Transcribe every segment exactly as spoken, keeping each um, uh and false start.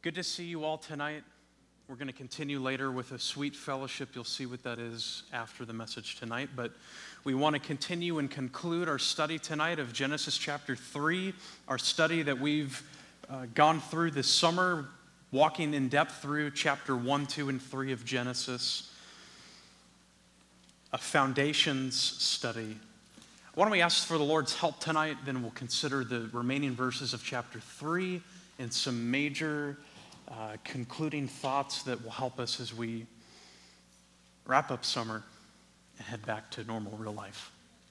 Good to see you all tonight. We're going to continue later with a sweet fellowship. You'll see what that is after the message tonight. But we want to continue and conclude our study tonight of Genesis chapter three, our study that we've uh, gone through this summer, walking in depth through chapter one, two, and three of Genesis, a foundations study. Why don't we ask for the Lord's help tonight, then we'll consider the remaining verses of chapter three and some major uh, concluding thoughts that will help us as we wrap up summer and head back to normal real life.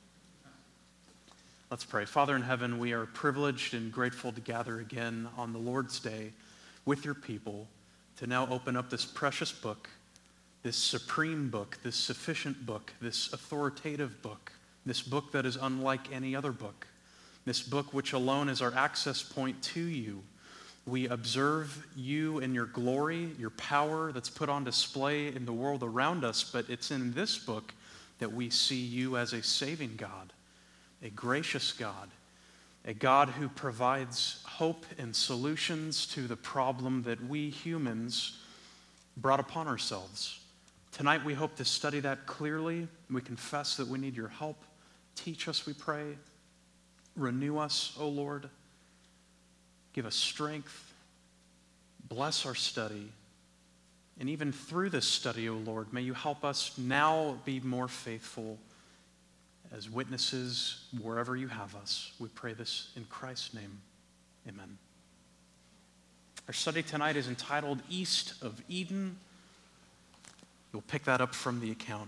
Let's pray. Father in heaven, we are privileged and grateful to gather again on the Lord's Day with your people to now open up this precious book, this supreme book, this sufficient book, this authoritative book, this book that is unlike any other book, this book which alone is our access point to you. We observe you in your glory, your power that's put on display in the world around us, but it's in this book that we see you as a saving God, a gracious God, a God who provides hope and solutions to the problem that we humans brought upon ourselves. Tonight we hope to study that clearly. We confess that we need your help. Teach us, we pray. Renew us, O Lord. Give us strength. Bless our study. And even through this study, O Lord, may you help us now be more faithful as witnesses wherever you have us. We pray this in Christ's name. Amen. Our study tonight is entitled East of Eden. You'll pick that up from the account.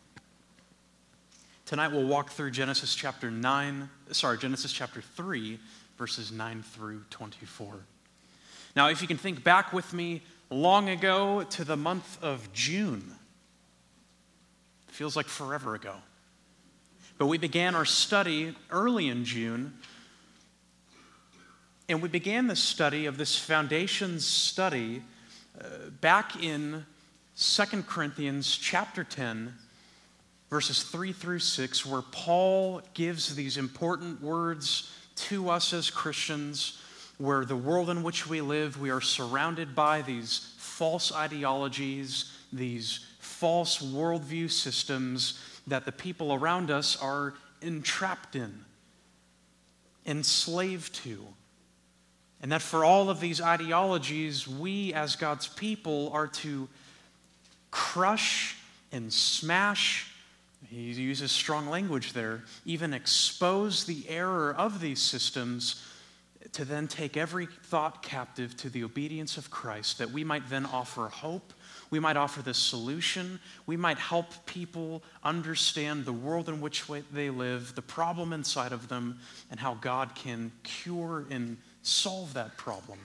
Tonight we'll walk through Genesis chapter nine, sorry, Genesis chapter three, verses nine through twenty-four. Now, if you can think back with me long ago to the month of June, feels like forever ago. But we began our study early in June, and we began the study of this foundations study uh, back in Second Corinthians chapter ten, verses three through six, where Paul gives these important words to us as Christians, where the world in which we live, we are surrounded by these false ideologies, these false worldview systems that the people around us are entrapped in, enslaved to. And that for all of these ideologies, we as God's people are to crush and smash, he uses strong language there, even expose the error of these systems, to then take every thought captive to the obedience of Christ, that we might then offer hope, we might offer the solution, we might help people understand the world in which they live, the problem inside of them, and how God can cure and solve that problem.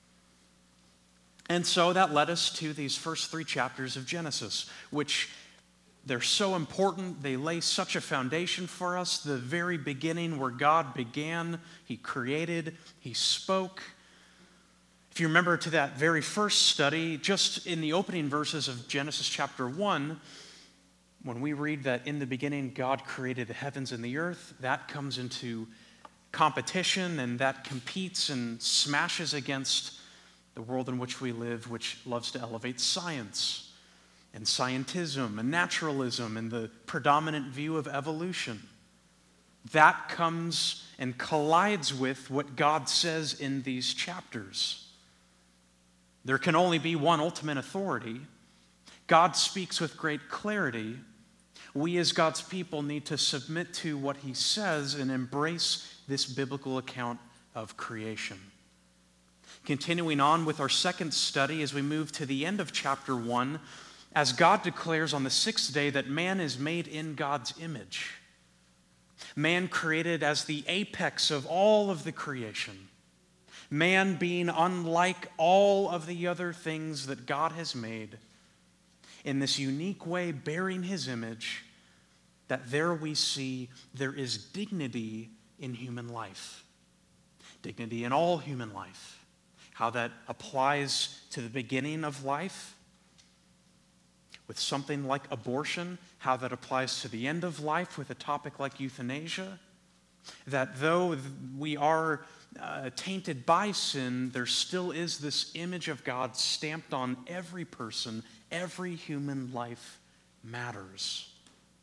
And so that led us to these first three chapters of Genesis, which they're so important. They lay such a foundation for us. The very beginning where God began, he created, he spoke. If you remember to that very first study, just in the opening verses of Genesis chapter one, when we read that in the beginning God created the heavens and the earth, that comes into competition and that competes and smashes against the world in which we live, which loves to elevate science and scientism and naturalism and the predominant view of evolution. That comes and collides with what God says in these chapters. There can only be one ultimate authority. God speaks with great clarity. We as God's people need to submit to what he says and embrace this biblical account of creation. Continuing on with our second study as we move to the end of chapter one, as God declares on the sixth day that man is made in God's image. Man created as the apex of all of the creation. Man being unlike all of the other things that God has made. In this unique way, bearing his image, that there we see there is dignity in human life. Dignity in all human life. How that applies to the beginning of life, with something like abortion, how that applies to the end of life with a topic like euthanasia, that though we are uh, tainted by sin, there still is this image of God stamped on every person. Every human life matters.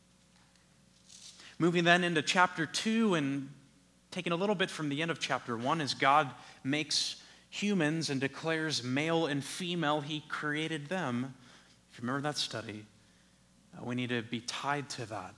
Moving then into chapter two and taking a little bit from the end of chapter one, as God makes humans and declares male and female, he created them. If you remember that study, uh, we need to be tied to that.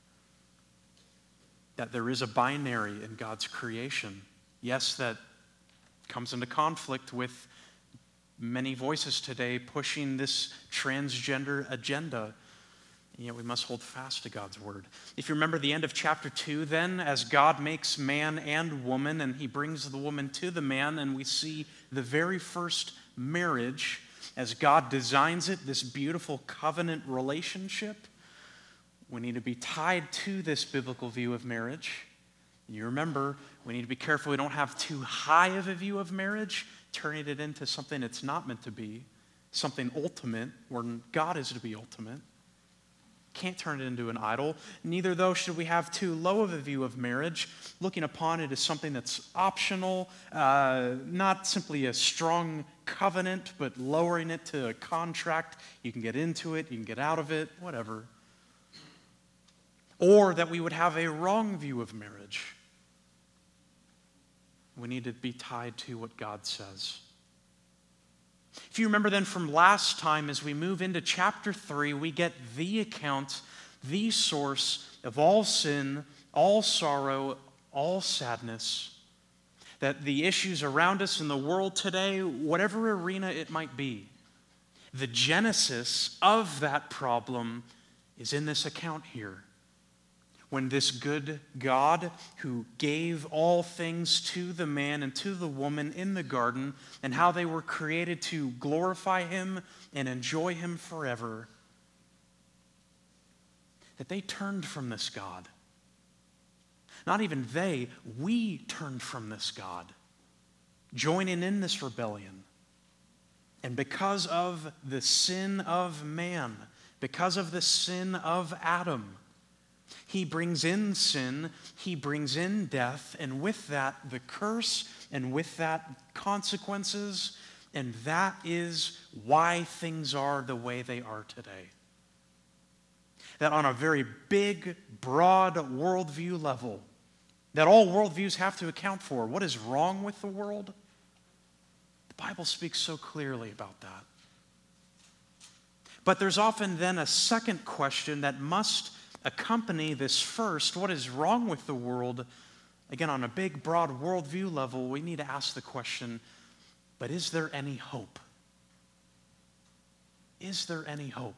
That there is a binary in God's creation. Yes, that comes into conflict with many voices today pushing this transgender agenda. And yet we must hold fast to God's word. If you remember the end of chapter two, then, as God makes man and woman, and he brings the woman to the man, and we see the very first marriage, as God designs it, this beautiful covenant relationship, we need to be tied to this biblical view of marriage. You remember, we need to be careful we don't have too high of a view of marriage, turning it into something it's not meant to be, something ultimate, where God is to be ultimate. Can't turn it into an idol. Neither, though, should we have too low of a view of marriage, looking upon it as something that's optional, uh, not simply a strong covenant, but lowering it to a contract. You can get into it, you can get out of it, whatever. Or that we would have a wrong view of marriage. We need to be tied to what God says. If you remember then from last time, as we move into chapter three, we get the account, the source of all sin, all sorrow, all sadness, that the issues around us in the world today, whatever arena it might be, the genesis of that problem is in this account here. When this good God who gave all things to the man and to the woman in the garden, and how they were created to glorify him and enjoy him forever, that they turned from this God. Not even they, we turned from this God, joining in this rebellion. And because of the sin of man, because of the sin of Adam, he brings in sin, he brings in death, and with that, the curse, and with that, consequences, and that is why things are the way they are today. That on a very big, broad worldview level, that all worldviews have to account for, what is wrong with the world? The Bible speaks so clearly about that. But there's often then a second question that must accompany this first. What is wrong with the world? Again, on a big, broad worldview level, we need to ask the question, but is there any hope? Is there any hope?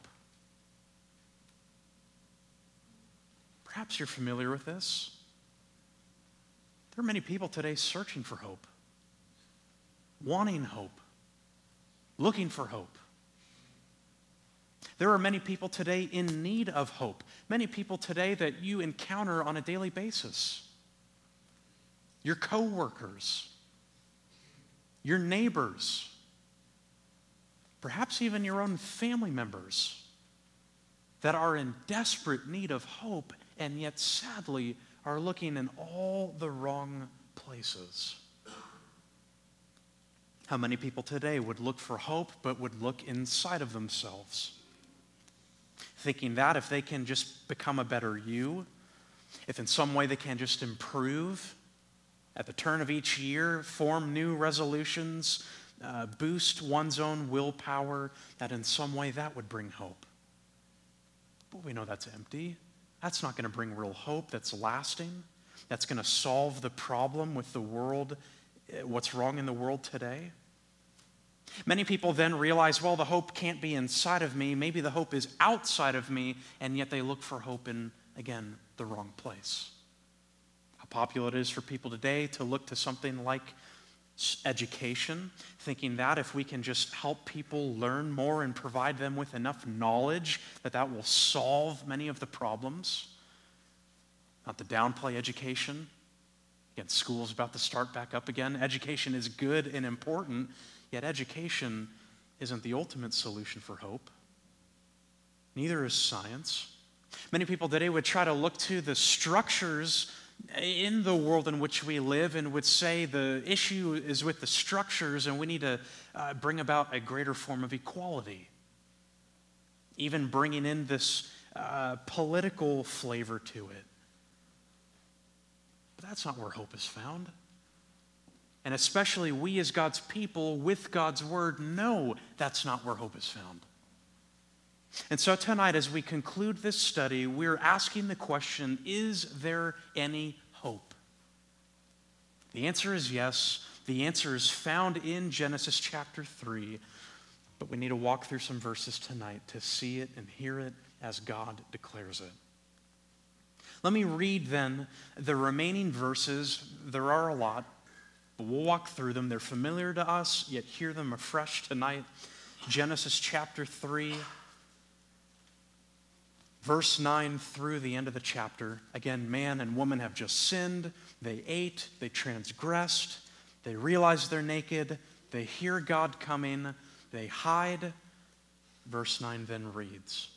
Perhaps you're familiar with this. There are many people today searching for hope, wanting hope, looking for hope. There are many people today in need of hope. Many people today that you encounter on a daily basis. Your coworkers, your neighbors, perhaps even your own family members that are in desperate need of hope and yet sadly are looking in all the wrong places. How many people today would look for hope but would look inside of themselves? Thinking that if they can just become a better you, if in some way they can just improve at the turn of each year, form new resolutions, uh, boost one's own willpower, that in some way that would bring hope. But we know that's empty. That's not going to bring real hope that's lasting. That's going to solve the problem with the world, what's wrong in the world today. Many people then realize, well, the hope can't be inside of me. Maybe the hope is outside of me, and yet they look for hope in, again, the wrong place. How popular it is for people today to look to something like education, thinking that if we can just help people learn more and provide them with enough knowledge, that that will solve many of the problems. Not to downplay education. Again, school's about to start back up again. Education is good and important, yet education isn't the ultimate solution for hope. Neither is science. Many people today would try to look to the structures in the world in which we live and would say the issue is with the structures and we need to uh, bring about a greater form of equality. Even bringing in this uh, political flavor to it. But that's not where hope is found. And especially we as God's people with God's word know that's not where hope is found. And so tonight, as we conclude this study, we're asking the question, is there any hope? The answer is yes. The answer is found in Genesis chapter three. But we need to walk through some verses tonight to see it and hear it as God declares it. Let me read then the remaining verses. There are a lot, but we'll walk through them. They're familiar to us, yet hear them afresh tonight. Genesis chapter three. Verse nine through the end of the chapter. Again, man and woman have just sinned. They ate. They transgressed. They realize they're naked. They hear God coming. They hide. Verse nine then reads,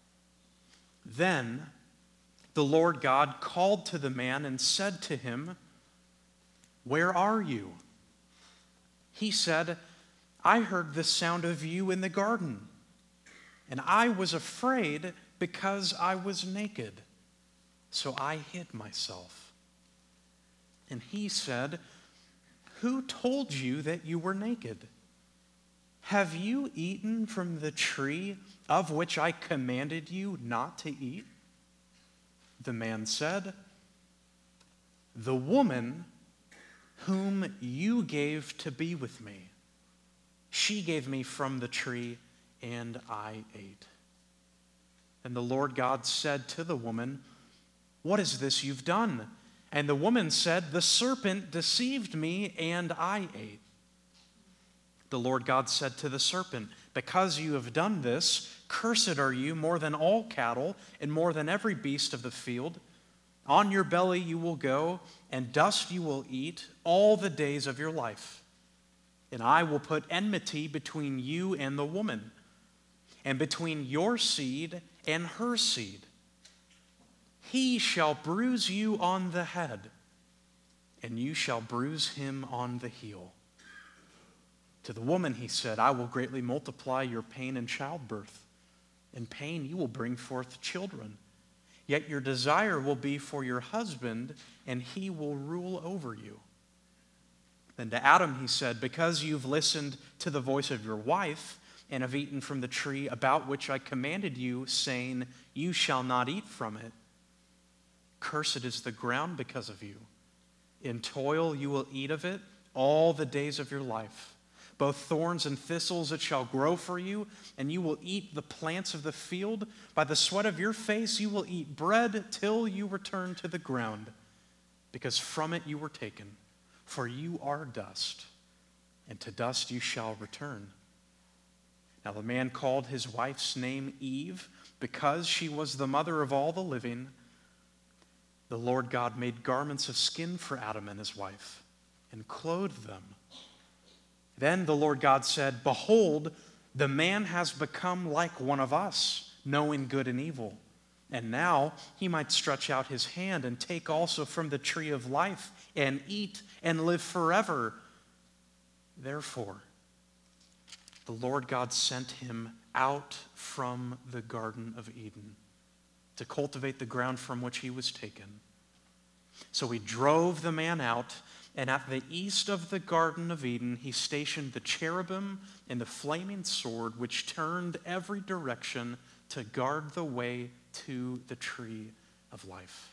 Then the Lord God called to the man and said to him, Where are you? He said, I heard the sound of you in the garden, and I was afraid because I was naked, so I hid myself. And he said, Who told you that you were naked? Have you eaten from the tree of which I commanded you not to eat? The man said, The woman whom you gave to be with me, she gave me from the tree, and I ate. And the Lord God said to the woman, What is this you've done? And the woman said, The serpent deceived me, and I ate. The Lord God said to the serpent, Because you have done this, cursed are you more than all cattle, and more than every beast of the field. On your belly you will go, and dust you will eat all the days of your life. And I will put enmity between you and the woman, and between your seed and her seed. He shall bruise you on the head, and you shall bruise him on the heel. To the woman he said, I will greatly multiply your pain in childbirth. In pain you will bring forth children. Yet your desire will be for your husband, and he will rule over you. Then to Adam he said, Because you've listened to the voice of your wife, and have eaten from the tree about which I commanded you, saying, You shall not eat from it. Cursed is the ground because of you. In toil you will eat of it all the days of your life. Both thorns and thistles it shall grow for you, and you will eat the plants of the field. By the sweat of your face you will eat bread till you return to the ground, because from it you were taken. For you are dust, and to dust you shall return. Now the man called his wife's name Eve, because she was the mother of all the living. The Lord God made garments of skin for Adam and his wife, and clothed them. Then the Lord God said, Behold, the man has become like one of us, knowing good and evil. And now he might stretch out his hand and take also from the tree of life and eat and live forever. Therefore, the Lord God sent him out from the Garden of Eden to cultivate the ground from which he was taken. So he drove the man out, and at the east of the Garden of Eden he stationed the cherubim and the flaming sword, which turned every direction to guard the way to the tree of life.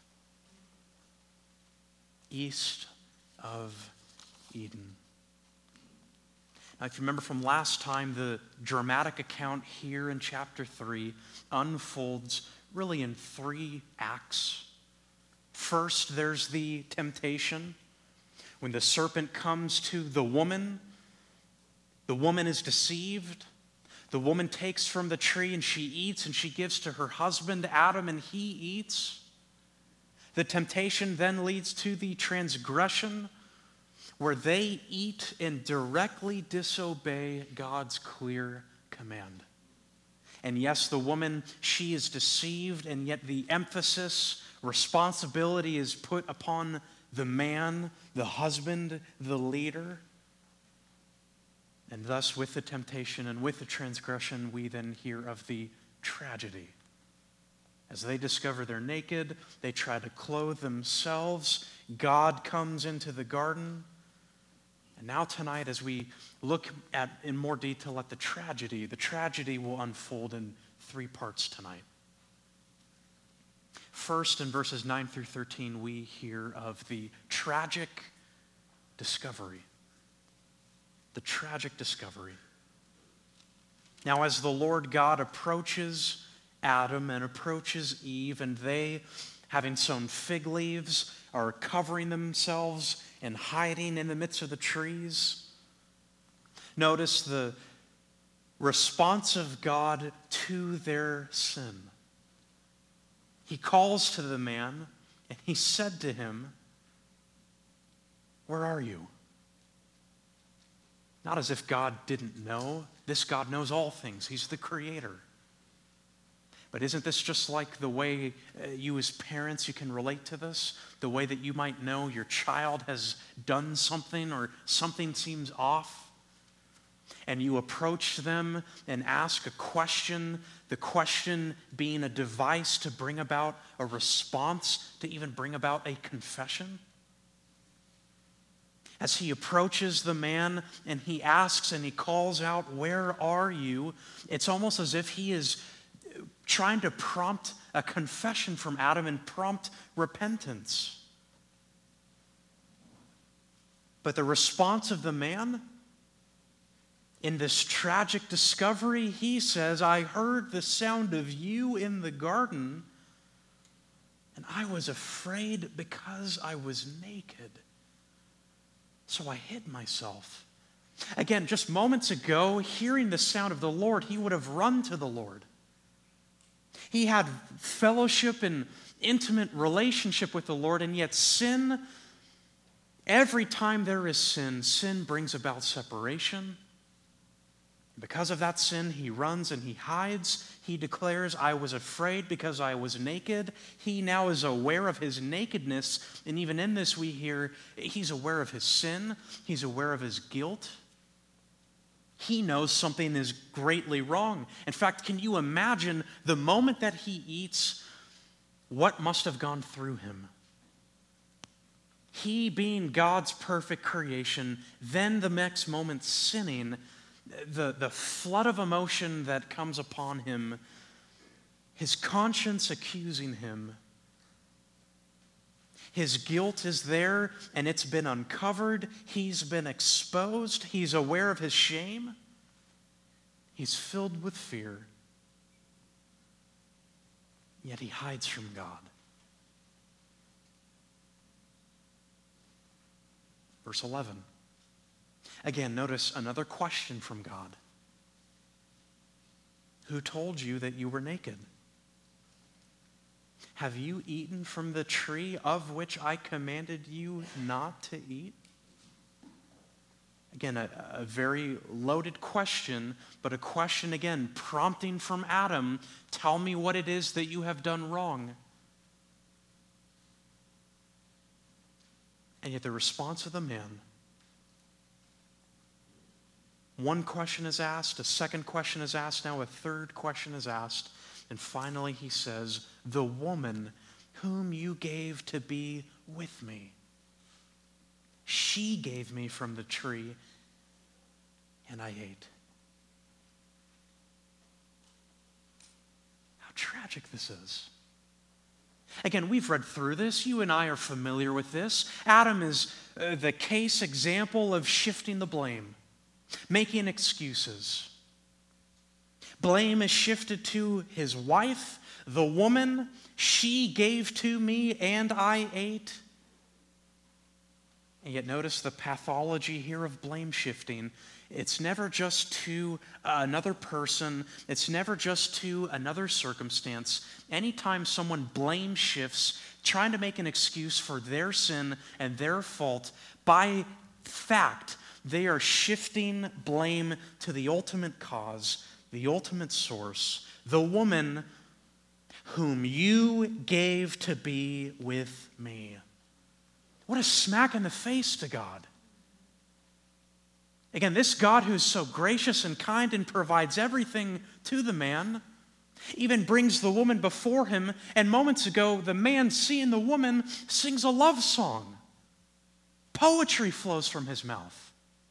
East of Eden. Now, if you remember from last time, the dramatic account here in chapter three unfolds really in three acts. First, there's the temptation. When the serpent comes to the woman, the woman is deceived. The woman takes from the tree and she eats, and she gives to her husband Adam, and he eats. The temptation then leads to the transgression, where they eat and directly disobey God's clear command. And yes, the woman, she is deceived, and yet the emphasis Responsibility is put upon the man, the husband, the leader. And thus, with the temptation and with the transgression, we then hear of the tragedy. As they discover they're naked, they try to clothe themselves. God comes into the garden. And now tonight, as we look at in more detail at the tragedy, the tragedy will unfold in three parts tonight. First, in verses nine through thirteen, we hear of the tragic discovery. The tragic discovery. Now, as the Lord God approaches Adam and approaches Eve, and they, having sown fig leaves, are covering themselves and hiding in the midst of the trees. Notice the response of God to their sin. He calls to the man, and he said to him, "Where are you?" Not as if God didn't know. This God knows all things. He's the creator. But isn't this just like the way uh, you as parents, you can relate to this? The way that you might know your child has done something or something seems off, and you approach them and ask a question, the question being a device to bring about a response, to even bring about a confession. As he approaches the man and he asks and he calls out, "Where are you?" It's almost as if he is trying to prompt a confession from Adam and prompt repentance. But the response of the man in this tragic discovery, he says, "I heard the sound of you in the garden, and I was afraid because I was naked. So I hid myself." Again, just moments ago, hearing the sound of the Lord, he would have run to the Lord. He had fellowship and intimate relationship with the Lord, and yet sin, every time there is sin, sin brings about separation. Because of that sin, he runs and he hides. He declares, "I was afraid because I was naked." He now is aware of his nakedness, and even in this we hear he's aware of his sin. He's aware of his guilt. He knows something is greatly wrong. In fact, can you imagine the moment that he eats, what must have gone through him? He being God's perfect creation, then the next moment sinning, the, the flood of emotion that comes upon him, his conscience accusing him. His guilt is there, and it's been uncovered. He's been exposed. He's aware of his shame. He's filled with fear. Yet he hides from God. Verse eleven. Again, notice another question from God. "Who told you that you were naked? Have you eaten from the tree of which I commanded you not to eat?" Again, a, a very loaded question, but a question again prompting from Adam, "Tell me what it is that you have done wrong." And yet the response of the man, one question is asked, a second question is asked, now a third question is asked, and finally he says, "The woman whom you gave to be with me, she gave me from the tree, and I ate." How tragic this is. Again, we've read through this. You and I are familiar with this. Adam is uh, the case example of shifting the blame, making excuses. Blame is shifted to his wife, the woman. "She gave to me and I ate." And yet notice the pathology here of blame shifting. It's never just to another person. It's never just to another circumstance. Anytime someone blame shifts, trying to make an excuse for their sin and their fault, by fact, they are shifting blame to the ultimate cause, the ultimate source, the woman whom you gave to be with me. What a smack in the face to God. Again, this God who's so gracious and kind and provides everything to the man, even brings the woman before him, and moments ago, the man, seeing the woman, sings a love song. Poetry flows from his mouth.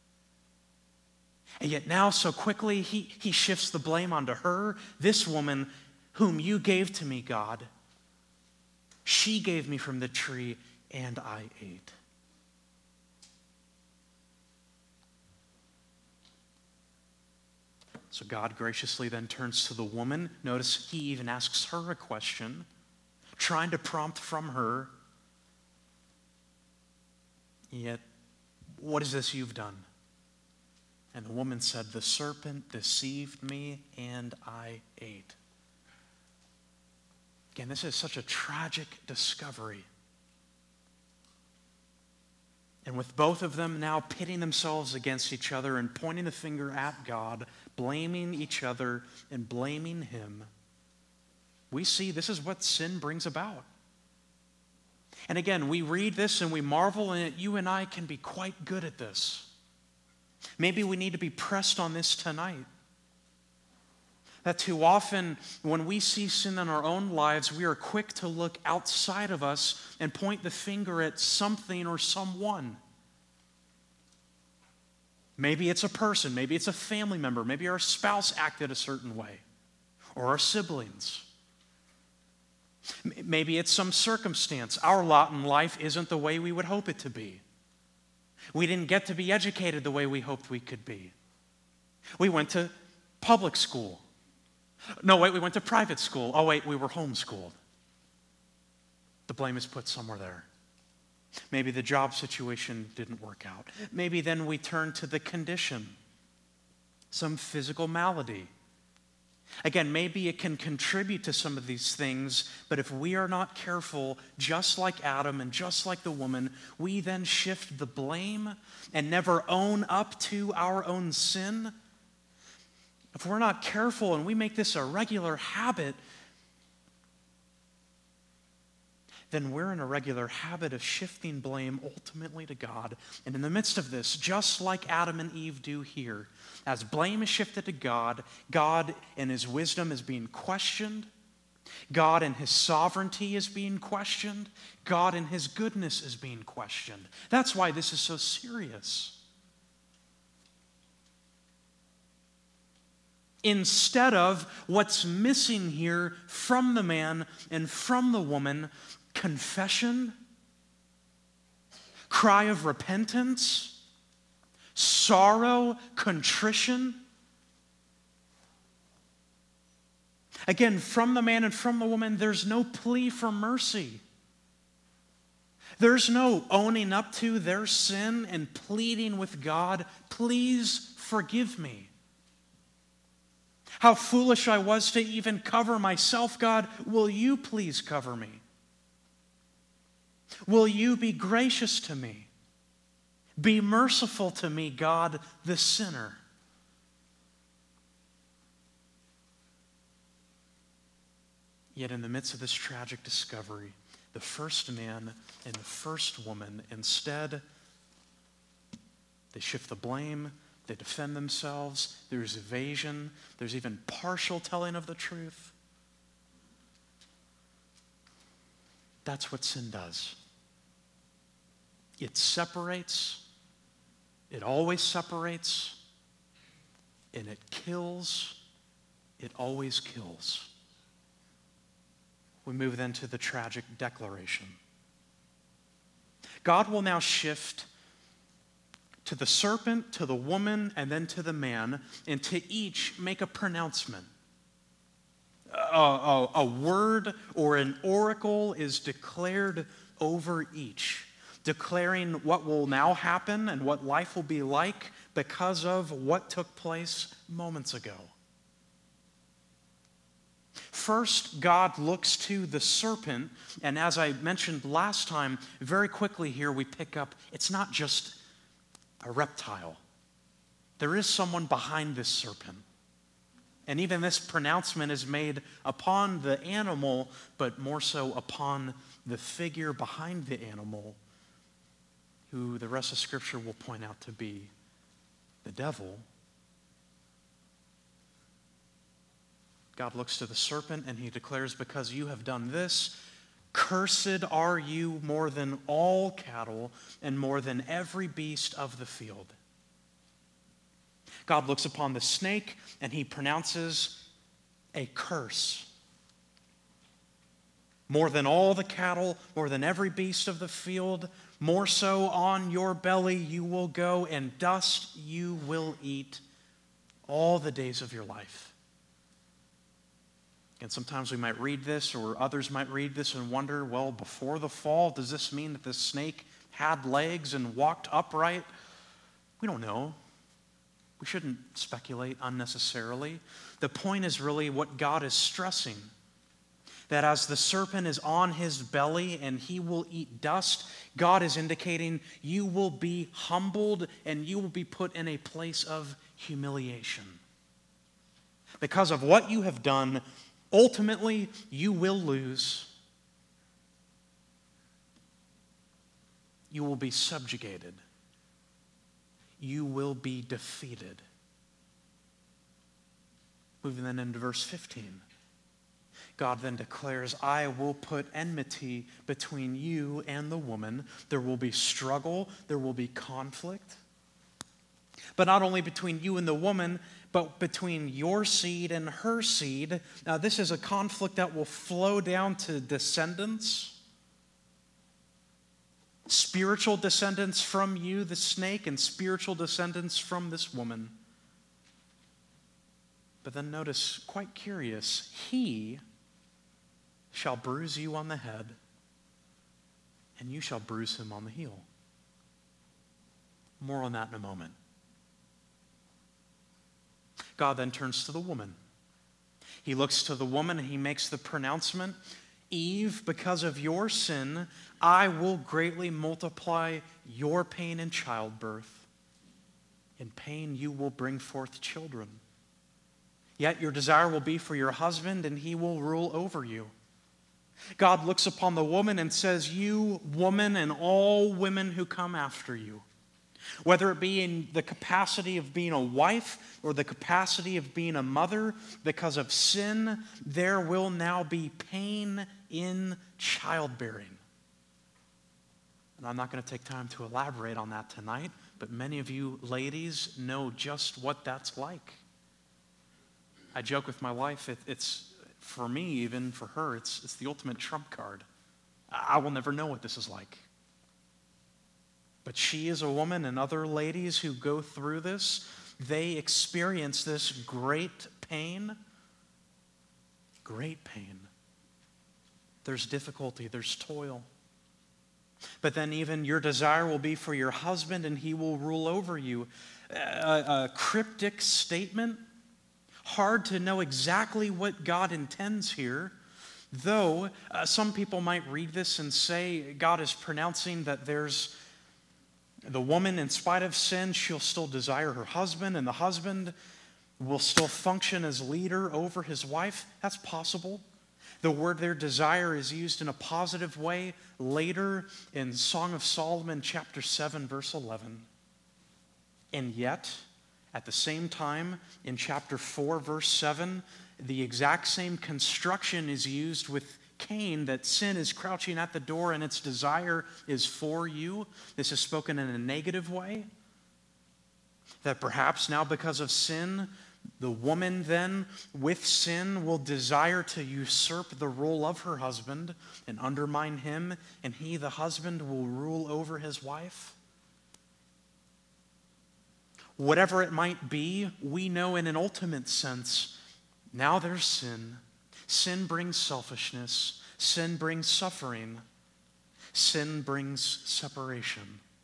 And yet now, so quickly, he, he shifts the blame onto her. This woman, whom you gave to me, God, she gave me from the tree, and I ate. So God graciously then turns to the woman. Notice he even asks her a question, trying to prompt from her. Yet, what is this you've done? And the woman said, the serpent deceived me and I ate. Again, this is such a tragic discovery. And with both of them now pitting themselves against each other and pointing the finger at God, blaming each other and blaming him, we see this is what sin brings about. And again, we read this and we marvel, and you and I can be quite good at this. Maybe we need to be pressed on this tonight. That too often, when we see sin in our own lives, we are quick to look outside of us and point the finger at something or someone. Maybe it's a person, maybe it's a family member, maybe our spouse acted a certain way, or our siblings. Maybe it's some circumstance. Our lot in life isn't the way we would hope it to be. We didn't get to be educated the way we hoped we could be. We went to public school. No, wait, we went to private school. Oh, wait, we were homeschooled. The blame is put somewhere there. Maybe the job situation didn't work out. Maybe then we turn to the condition, some physical malady. Again, maybe it can contribute to some of these things, but if we are not careful, just like Adam and just like the woman, we then shift the blame and never own up to our own sin. If we're not careful and we make this a regular habit, then we're in a regular habit of shifting blame ultimately to God. And in the midst of this, just like Adam and Eve do here, as blame is shifted to God, God in his wisdom is being questioned. God in his sovereignty is being questioned. God in his goodness is being questioned. That's why this is so serious. Instead of what's missing here from the man and from the woman, confession, cry of repentance, sorrow, contrition. Again, from the man and from the woman, there's no plea for mercy. There's no owning up to their sin and pleading with God, please forgive me. How foolish I was to even cover myself, God. Will you please cover me? Will you be gracious to me? Be merciful to me, God, the sinner. Yet in the midst of this tragic discovery, the first man and the first woman, instead, they shift the blame. They defend themselves. There's evasion. There's even partial telling of the truth. That's what sin does. It separates. It always separates. And it kills. It always kills. We move then to the tragic declaration. God will now shift to the serpent, to the woman, and then to the man, and to each make a pronouncement. A, a, a word or an oracle is declared over each, declaring what will now happen and what life will be like because of what took place moments ago. First, God looks to the serpent, and as I mentioned last time, very quickly here we pick up, it's not just a reptile. There is someone behind this serpent. And even this pronouncement is made upon the animal, but more so upon the figure behind the animal, who the rest of Scripture will point out to be the devil. God looks to the serpent and he declares, because you have done this, cursed are you more than all cattle and more than every beast of the field. God looks upon the snake and he pronounces a curse. More than all the cattle, more than every beast of the field, more so on your belly you will go, and dust you will eat all the days of your life. And sometimes we might read this, or others might read this and wonder, well, before the fall, does this mean that the snake had legs and walked upright? We don't know. We shouldn't speculate unnecessarily. The point is really what God is stressing. That as the serpent is on his belly and he will eat dust, God is indicating you will be humbled and you will be put in a place of humiliation. Because of what you have done, ultimately you will lose. You will be subjugated. You will be defeated. Moving then into verse fifteen. God then declares, I will put enmity between you and the woman. There will be struggle. There will be conflict. But not only between you and the woman, but between your seed and her seed. Now, this is a conflict that will flow down to descendants. Spiritual descendants from you, the snake, and spiritual descendants from this woman. But then notice, quite curious, he shall bruise you on the head, and you shall bruise him on the heel. More on that in a moment. God then turns to the woman. He looks to the woman and he makes the pronouncement, Eve, because of your sin, I will greatly multiply your pain in childbirth. In pain you will bring forth children. Yet your desire will be for your husband, and he will rule over you. God looks upon the woman and says, you, woman, and all women who come after you, whether it be in the capacity of being a wife or the capacity of being a mother, because of sin, there will now be pain in childbearing. And I'm not going to take time to elaborate on that tonight, but many of you ladies know just what that's like. I joke with my wife, it, it's, for me, even for her, it's, it's the ultimate trump card. I will never know what this is like. But she is a woman, and other ladies who go through this, they experience this great pain. Great pain. There's difficulty, there's toil. But then even your desire will be for your husband, and he will rule over you. A, a cryptic statement. Hard to know exactly what God intends here, though uh, some people might read this and say God is pronouncing that there's the woman, in spite of sin, she'll still desire her husband, and the husband will still function as leader over his wife. That's possible. The word there, desire, is used in a positive way later in Song of Solomon, chapter seven, verse eleven. And yet, at the same time, in chapter four, verse seven, the exact same construction is used with Cain, that sin is crouching at the door and its desire is for you. This is spoken in a negative way. That perhaps now because of sin, the woman then with sin will desire to usurp the role of her husband and undermine him, and he, the husband, will rule over his wife. Whatever it might be, we know in an ultimate sense, now there's sin. Sin brings selfishness. Sin brings suffering. Sin brings separation.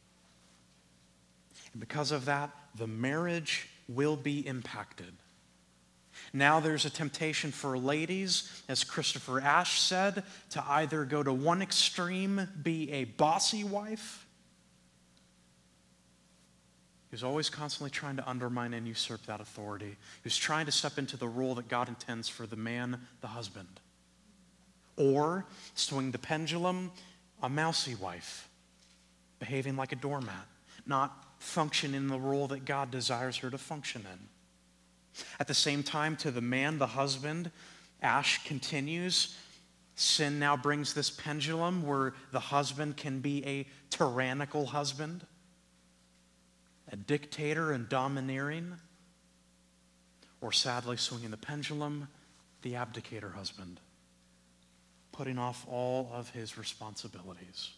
And because of that, the marriage will be impacted. Now there's a temptation for ladies, as Christopher Ashe said, to either go to one extreme, be a bossy wife, He was always constantly trying to undermine and usurp that authority. He was trying to step into the role that God intends for the man, the husband. Or swing the pendulum, a mousy wife, behaving like a doormat, not function in the role that God desires her to function in. At the same time, to the man, the husband, Ash continues. Sin now brings this pendulum where the husband can be a tyrannical husband, a dictator and domineering, or sadly swinging the pendulum, the abdicator husband, putting off all of his responsibilities.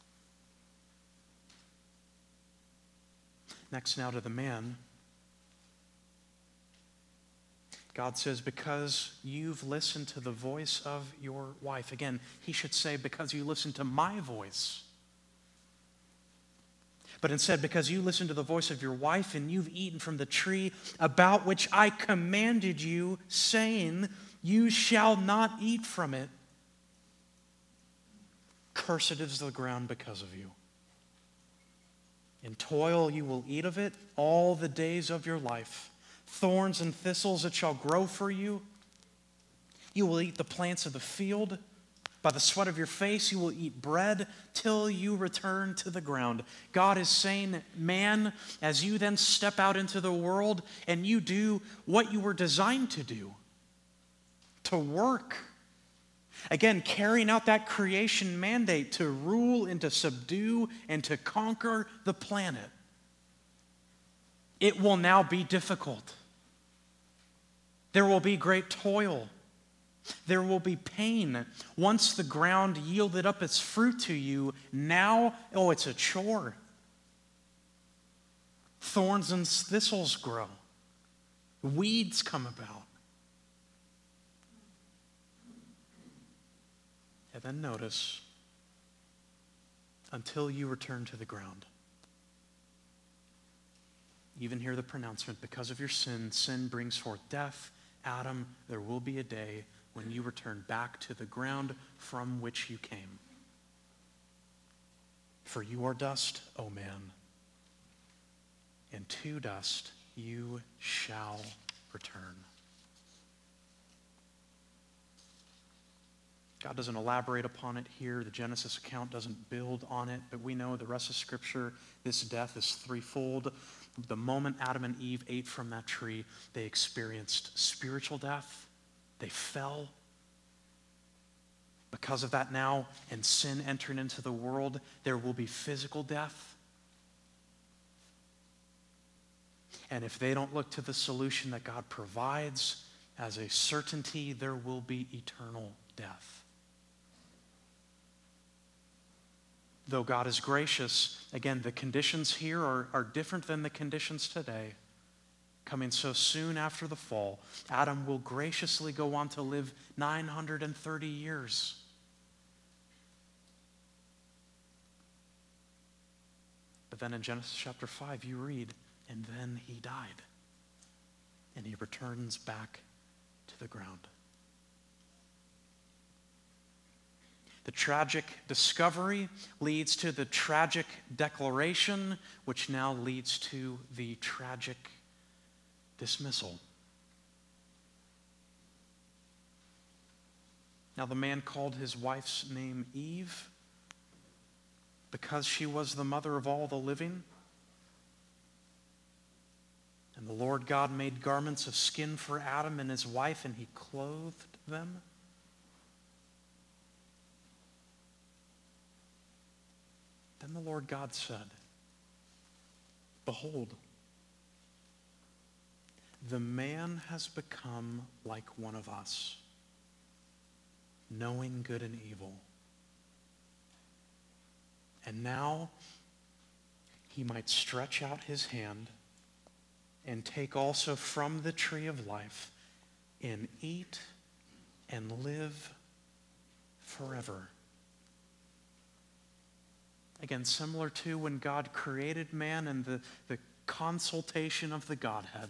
Next now to the man. God says, because you've listened to the voice of your wife. Again, he should say, because you listened to my voice. But instead, because you listened to the voice of your wife and you've eaten from the tree about which I commanded you, saying, you shall not eat from it. Cursed is the ground because of you. In toil you will eat of it all the days of your life. Thorns and thistles it shall grow for you. You will eat the plants of the field. By the sweat of your face you will eat bread till you return to the ground. God is saying, man, as you then step out into the world and you do what you were designed to do, to work. Again, carrying out that creation mandate to rule and to subdue and to conquer the planet. It will now be difficult. There will be great toil. There will be pain. Once the ground yielded up its fruit to you, now, oh, it's a chore. Thorns and thistles grow. Weeds come about. And then notice, until you return to the ground. Even hear the pronouncement, because of your sin, sin brings forth death. Adam, there will be a day when you return back to the ground from which you came. For you are dust, O man, and to dust you shall return. God doesn't elaborate upon it here. The Genesis account doesn't build on it, but we know the rest of Scripture, this death is threefold. The moment Adam and Eve ate from that tree, they experienced spiritual death. They fell. Because of that now, and sin entering into the world, there will be physical death. And if they don't look to the solution that God provides as a certainty, there will be eternal death. Though God is gracious, again, the conditions here are, are different than the conditions today. Coming so soon after the fall, Adam will graciously go on to live nine hundred thirty years. But then in Genesis chapter five, you read, and then he died. And he returns back to the ground. The tragic discovery leads to the tragic declaration, which now leads to the tragic dismissal. Now the man called his wife's name Eve because she was the mother of all the living. And the Lord God made garments of skin for Adam and his wife, and he clothed them. Then the Lord God said, behold, the man has become like one of us, knowing good and evil. And now he might stretch out his hand and take also from the tree of life and eat and live forever. Again, similar to when God created man and the, the consultation of the Godhead.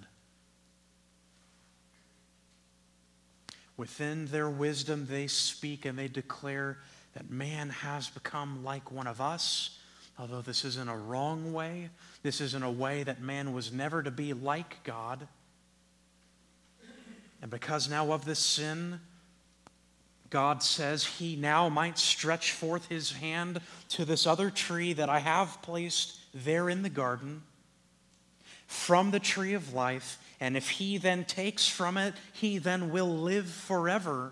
Within their wisdom, they speak and they declare that man has become like one of us, although this is in a wrong way. This is in a way that man was never to be like God. And because now of this sin, God says he now might stretch forth his hand to this other tree that I have placed there in the garden, from the tree of life, and if he then takes from it, he then will live forever.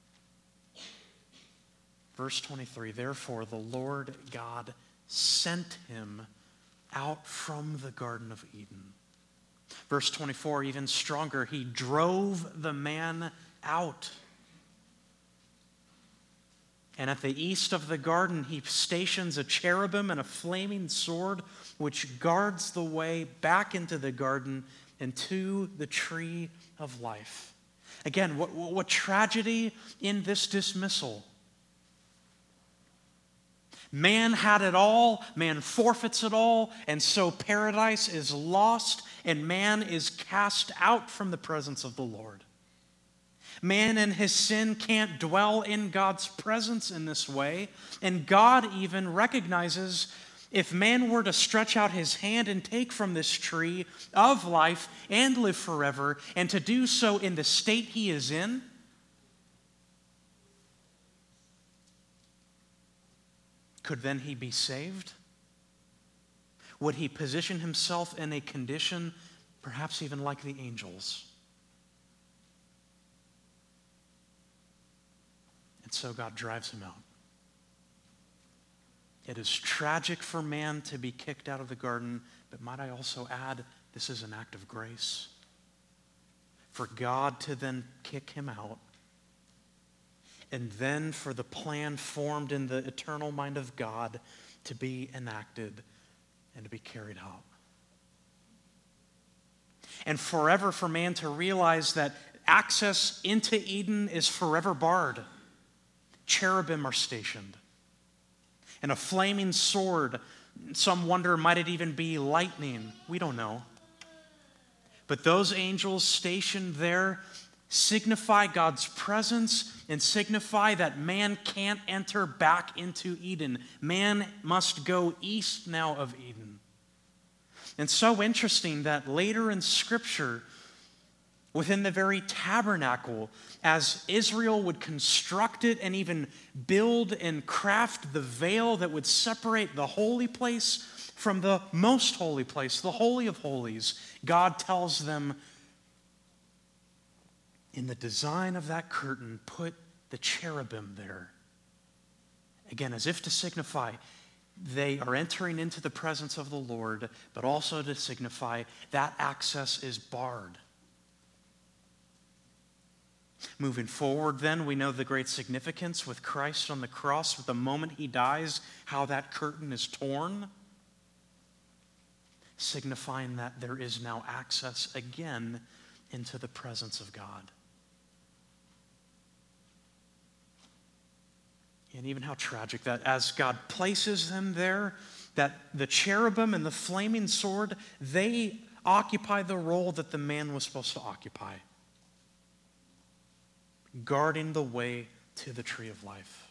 Verse twenty-three, therefore the Lord God sent him out from the Garden of Eden. Verse twenty-four, even stronger, he drove the man out. And at the east of the garden, he stations a cherubim and a flaming sword, which guards the way back into the garden and to the tree of life. Again, what, what tragedy in this dismissal. Man had it all, man forfeits it all, and so paradise is lost, and man is cast out from the presence of the Lord. Man in his sin can't dwell in God's presence in this way, and God even recognizes if man were to stretch out his hand and take from this tree of life and live forever, and to do so in the state he is in, could then he be saved? Would he position himself in a condition perhaps even like the angels? And so God drives him out. It is tragic for man to be kicked out of the garden, but might I also add, this is an act of grace. For God to then kick him out, and then for the plan formed in the eternal mind of God to be enacted and to be carried out. And forever for man to realize that access into Eden is forever barred. Cherubim are stationed. And a flaming sword, some wonder, might it even be lightning? We don't know. But those angels stationed there signify God's presence and signify that man can't enter back into Eden. Man must go east now of Eden. And so interesting that later in Scripture, within the very tabernacle, as Israel would construct it and even build and craft the veil that would separate the holy place from the most holy place, the Holy of Holies, God tells them, in the design of that curtain, put the cherubim there. Again, as if to signify they are entering into the presence of the Lord, but also to signify that access is barred. Moving forward then, we know the great significance with Christ on the cross. With the moment he dies, how that curtain is torn, signifying that there is now access again into the presence of God. And even how tragic that as God places them there, that the cherubim and the flaming sword, they occupy the role that the man was supposed to occupy, guarding the way to the tree of life.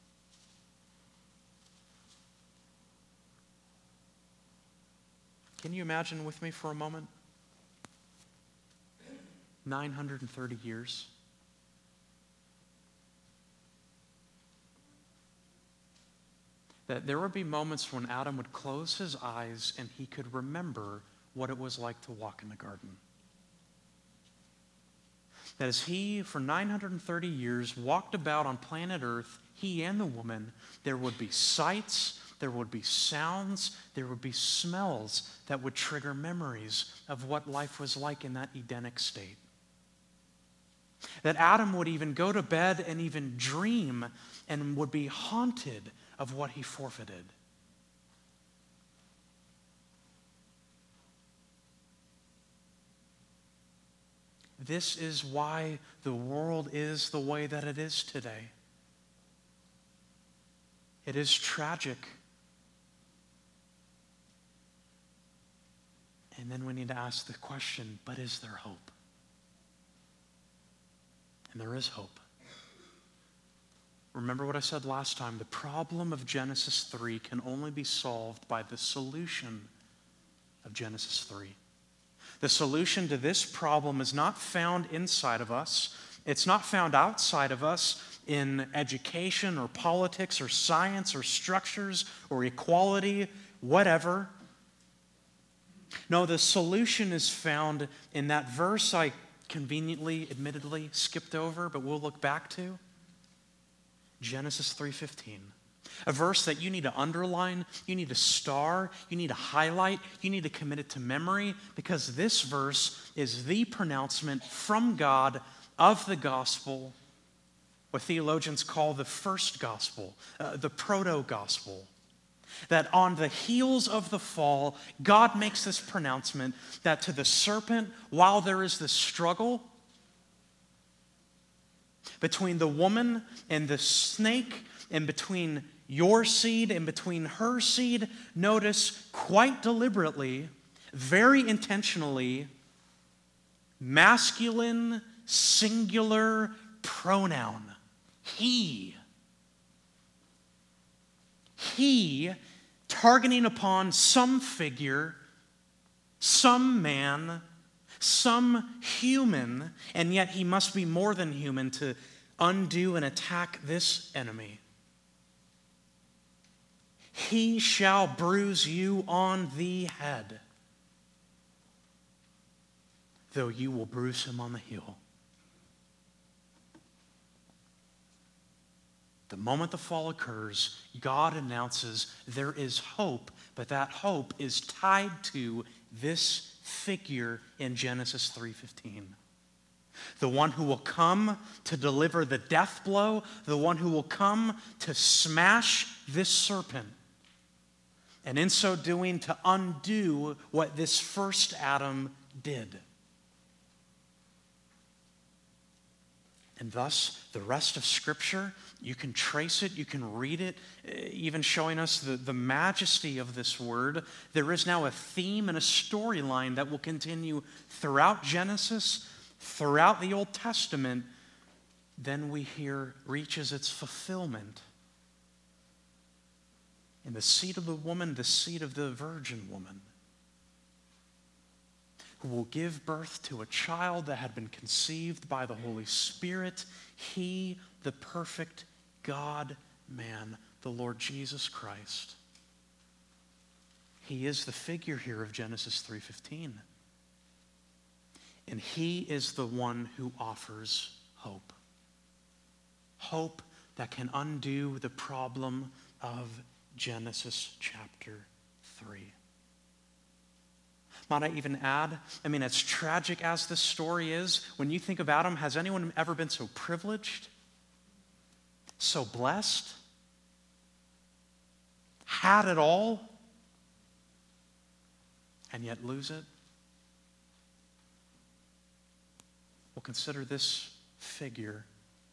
Can you imagine with me for a moment? nine hundred thirty years. That there would be moments when Adam would close his eyes and he could remember what it was like to walk in the garden. That as he, for nine hundred thirty years, walked about on planet Earth, he and the woman, there would be sights, there would be sounds, there would be smells that would trigger memories of what life was like in that Edenic state. That Adam would even go to bed and even dream and would be haunted of what he forfeited. This is why the world is the way that it is today. It is tragic. And then we need to ask the question, but is there hope? And there is hope. remember what I said last time, the problem of Genesis three can only be solved by the solution of Genesis three. The solution to this problem is not found inside of us. It's not found outside of us in education or politics or science or structures or equality, whatever. No, the solution is found in that verse I conveniently, admittedly, skipped over, but we'll look back to. Genesis three fifteen. A verse that you need to underline, you need to star, you need to highlight, you need to commit it to memory, because this verse is the pronouncement from God of the gospel, what theologians call the first gospel, uh, the proto-gospel. That on the heels of the fall, God makes this pronouncement that to the serpent, while there is this struggle between the woman and the snake, and between your seed and between her seed, notice quite deliberately, very intentionally, masculine, singular pronoun. He. He, targeting upon some figure, some man, some human, and yet he must be more than human to undo and attack this enemy. He shall bruise you on the head, though you will bruise him on the heel. The moment the fall occurs, God announces there is hope, but that hope is tied to this figure in Genesis three fifteen. The one who will come to deliver the death blow, the one who will come to smash this serpent, and in so doing to undo what this first Adam did. And thus, the rest of Scripture, you can trace it, you can read it, even showing us the, the majesty of this word. There is now a theme and a storyline that will continue throughout Genesis, throughout the Old Testament. Then we hear reaches its fulfillment in the seed of the woman, the seed of the virgin woman, who will give birth to a child that had been conceived by the Holy Spirit. He, the perfect God-man, the Lord Jesus Christ. He is the figure here of Genesis three fifteen. And he is the one who offers hope. Hope that can undo the problem of Genesis chapter three. Might I even add, I mean, as tragic as this story is, when you think of Adam, has anyone ever been so privileged, so blessed, had it all, and yet lose it? Well, consider this figure.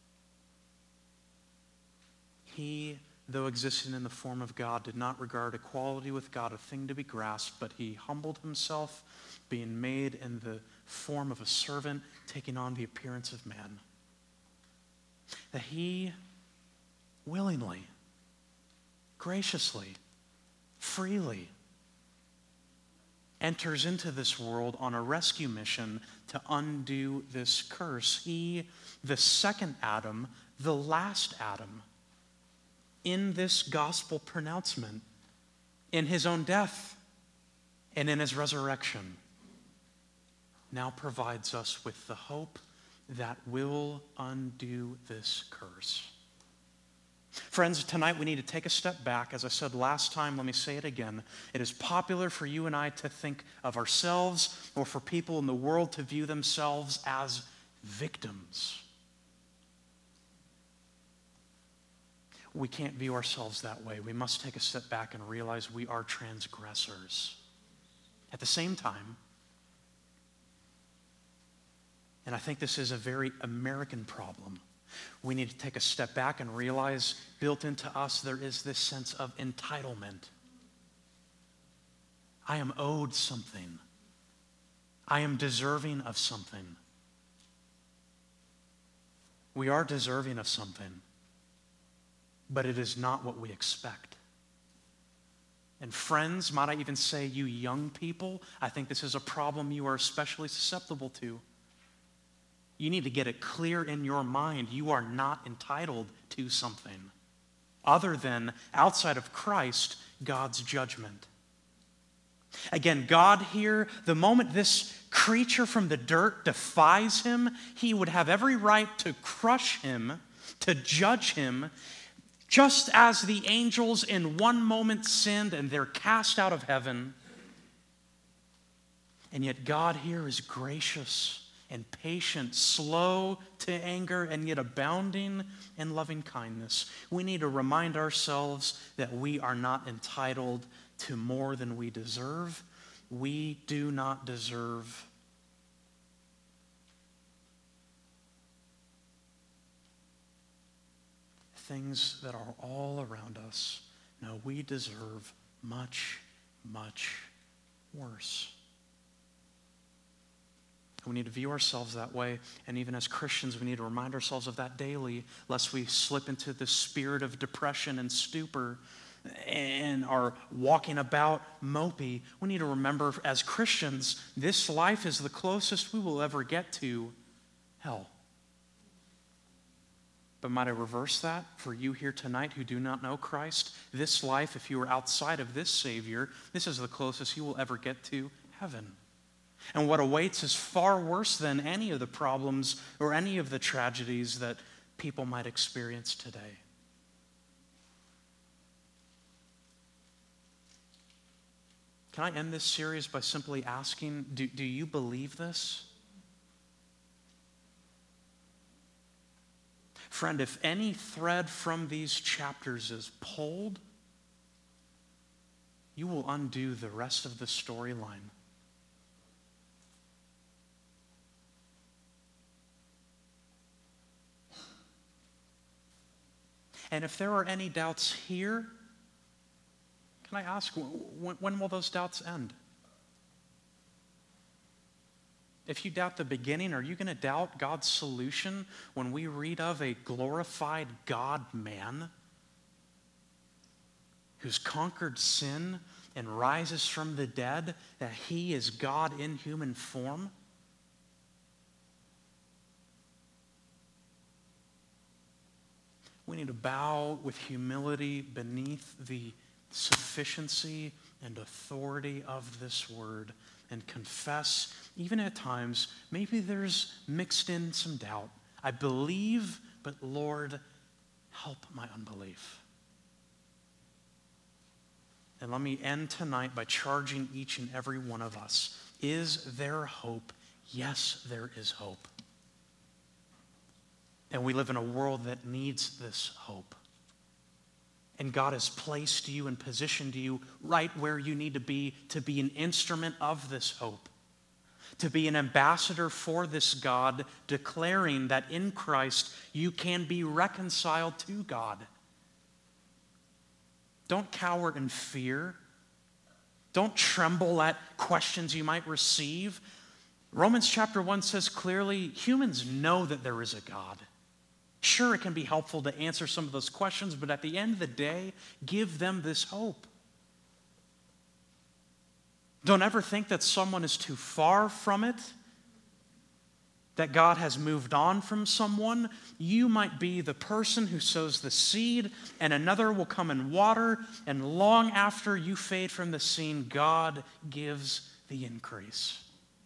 He, though existing in the form of God, did not regard equality with God a thing to be grasped, but he humbled himself, being made in the form of a servant, taking on the appearance of man. That he willingly, graciously, freely enters into this world on a rescue mission to undo this curse. He, the second Adam, the last Adam, in this gospel pronouncement, in his own death and in his resurrection, now provides us with the hope that will undo this curse. Friends, tonight we need to take a step back. As I said last time, let me say it again. It is popular for you and I to think of ourselves, or for people in the world to view themselves as victims. We can't view ourselves that way. We must take a step back and realize we are transgressors. At the same time, and I think this is a very American problem, we need to take a step back and realize built into us there is this sense of entitlement. I am owed something. I am deserving of something. We are deserving of something. but it is not what we expect. And friends, might I even say you young people, I think this is a problem you are especially susceptible to. You need to get it clear in your mind. You are not entitled to something other than, outside of Christ, God's judgment. Again, God here, the moment this creature from the dirt defies him, he would have every right to crush him, to judge him, just as the angels in one moment sinned and they're cast out of heaven. And yet God here is gracious and patient, slow to anger, and yet abounding in loving kindness. We need to remind ourselves that we are not entitled to more than we deserve. We do not deserve things that are all around us. No, we deserve much, much worse. We need to view ourselves that way, and even as Christians, we need to remind ourselves of that daily, lest we slip into the spirit of depression and stupor and are walking about mopey. We need to remember, as Christians, this life is the closest we will ever get to hell. But might I reverse that for you here tonight who do not know Christ? This life, if you are outside of this Savior, this is the closest you will ever get to heaven. And what awaits is far worse than any of the problems or any of the tragedies that people might experience today. Can I end this series by simply asking, do, do you believe this? Friend, if any thread from these chapters is pulled, you will undo the rest of the storyline. And if there are any doubts here, can I ask, when, when will those doubts end? If you doubt the beginning, are you going to doubt God's solution when we read of a glorified God-man who's conquered sin and rises from the dead, that he is God in human form? We need to bow with humility beneath the sufficiency and authority of this word and confess, even at times, maybe there's mixed in some doubt. I believe, but Lord, help my unbelief. And let me end tonight by charging each and every one of us. Is there hope? Yes, there is hope. And we live in a world that needs this hope. And God has placed you and positioned you right where you need to be to be an instrument of this hope, to be an ambassador for this God, declaring that in Christ you can be reconciled to God. Don't cower in fear. Don't tremble at questions you might receive. Romans chapter one says clearly, humans know that there is a God. Sure, it can be helpful to answer some of those questions, but at the end of the day, give them this hope. Don't ever think that someone is too far from it, that God has moved on from someone. You might be the person who sows the seed, and another will come and water, and long after you fade from the scene, God gives the increase.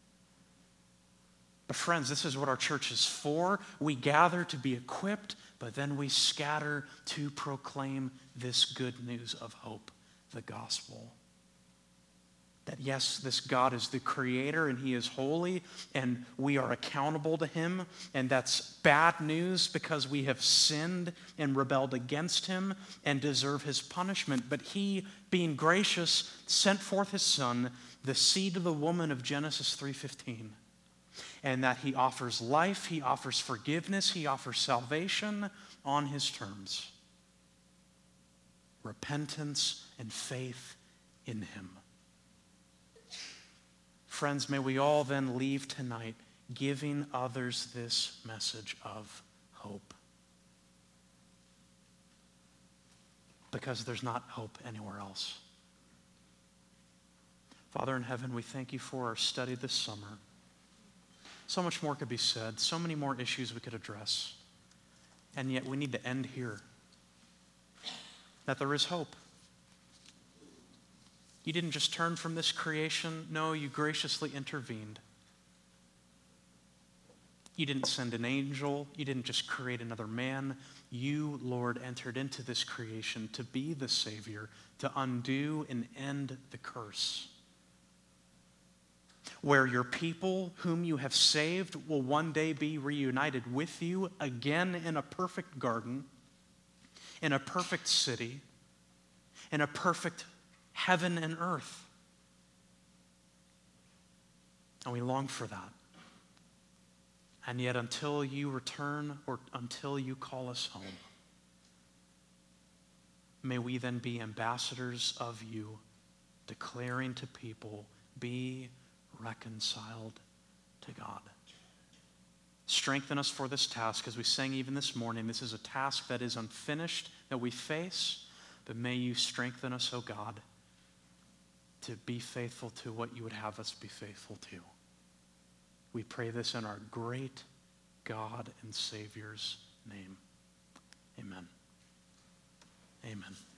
But friends, this is what our church is for. We gather to be equipped, but then we scatter to proclaim this good news of hope, the gospel. That yes, this God is the creator and he is holy and we are accountable to him, and that's bad news because we have sinned and rebelled against him and deserve his punishment. But he, being gracious, sent forth his son, the seed of the woman of Genesis three fifteen. And that he offers life, he offers forgiveness, he offers salvation on his terms. Repentance and faith in him. Friends, may we all then leave tonight giving others this message of hope. because there's not hope anywhere else. Father in heaven, we thank you for our study this summer. So much more could be said, so many more issues we could address. And yet we need to end here. That there is hope. You didn't just turn from this creation. No, you graciously intervened. You didn't send an angel. You didn't just create another man. You, Lord, entered into this creation to be the Savior, to undo and end the curse. Where your people, whom you have saved, will one day be reunited with you again in a perfect garden, in a perfect city, in a perfect heaven and earth. And we long for that. And yet until you return or until you call us home, may we then be ambassadors of you, declaring to people, be reconciled to God. Strengthen us for this task. As we sang even this morning, this is a task that is unfinished, that we face, but may you strengthen us, O God, to be faithful to what you would have us be faithful to. We pray this in our great God and Savior's name. Amen. Amen.